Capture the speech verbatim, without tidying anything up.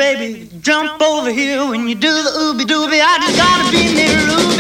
baby, jump over here when you do the ooby dooby. I just gotta be near Ruby.